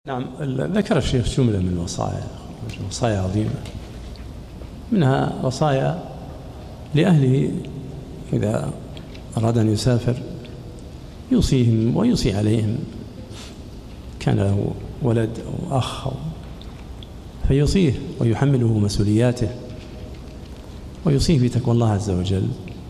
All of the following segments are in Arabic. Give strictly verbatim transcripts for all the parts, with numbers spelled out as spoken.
نعم، ذكر الشيخ جملة من الوصايا، وصايا عظيمة، منها وصايا لأهله إذا أراد أن يسافر يوصيهم ويوصي عليهم، كان له ولد أو أخ أو فيوصيه ويحمله مسؤولياته ويوصيه بتقوى الله عز وجل.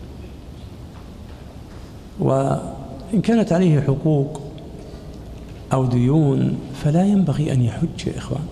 وإن كانت عليه حقوق أو ديون فلا ينبغي أن يحج يا إخوان،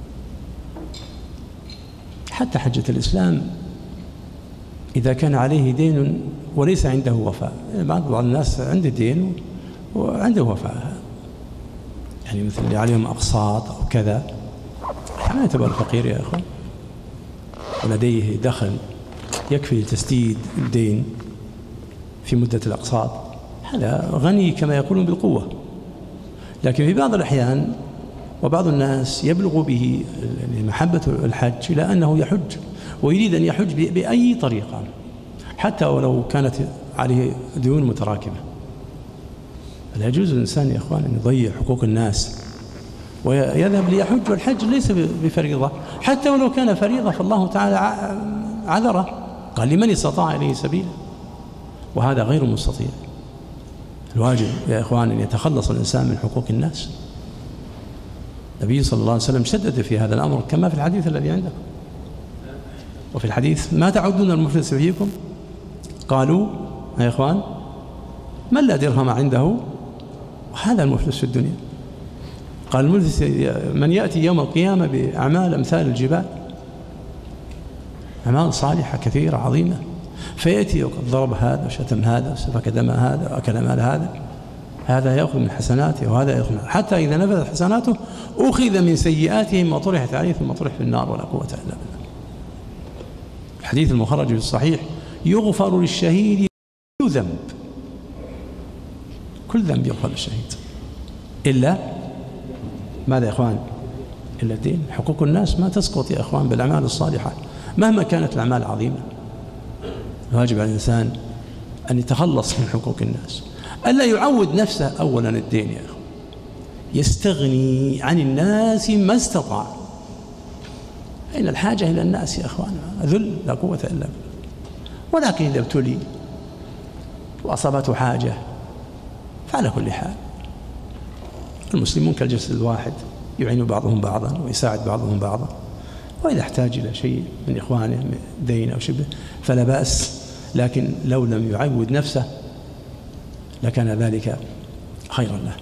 حتى حجة الإسلام إذا كان عليه دين وليس عنده وفاء. بعض الناس عنده دين وعنده وفاء، يعني مثل اللي عليهم أقساط أو كذا، ما يعتبر فقير يا إخوان، ولديه دخل يكفي لتسديد الدين في مدة الأقساط، هذا غني كما يقولون بالقوة. لكن في بعض الأحيان وبعض الناس يبلغ به محبة الحج إلى أنه يحج ويريد أن يحج بأي طريقة، حتى ولو كانت عليه ديون متراكمة. فلا يجوز للإنسان يا إخوان أن يضيع حقوق الناس ويذهب ليحج، والحج ليس بفريضة، حتى ولو كان فريضة فالله تعالى عذره، قال لمن استطاع إليه سبيلا، وهذا غير مستطيع. الواجب يا إخوان أن يتخلص الإنسان من حقوق الناس. النبي صلى الله عليه وسلم شدد في هذا الأمر كما في الحديث الذي عندكم. وفي الحديث: ما تعدون المفلس فيكم؟ قالوا يا إخوان: من لا درهم عنده، وهذا المفلس في الدنيا. قال: المفلس من يأتي يوم القيامة بأعمال أمثال الجبال، أعمال صالحة كثيرة عظيمة، فيأتي وقد ضرب هذا وشتم هذا وسفك دم هذا وأكل مال هذا، هذا يأخذ من حسناته وهذا يأخذ من، حتى إذا نفذت حسناته أخذ من سيئاتهم وطرحت عليه ثم طرح في النار، ولا قوة إلا بالله. الحديث المخرج في الصحيح: يغفر للشهيد كل ذنب، كل ذنب يغفر للشهيد إلا ماذا يا إخوان؟ إلا الدين. حقوق الناس ما تسقط يا إخوان بالأعمال الصالحة مهما كانت الأعمال عظيمة. الواجب على الإنسان أن يتخلص من حقوق الناس، ألا يعود نفسه أولا الدين يا أخوان، يستغني عن الناس ما استطاع. أين الحاجة إلى الناس يا أخوان؟ ذل، لا قوة إلا بالله. ولكن إذا ابتلي وأصابته حاجة فعلى كل حال المسلمون كالجسد الواحد، يعين بعضهم بعضا ويساعد بعضهم بعضا، وإذا احتاج إلى شيء من إخوانه دين أو شبه فلا بأس، لكن لو لم يعود نفسه لكان ذلك خيرا له.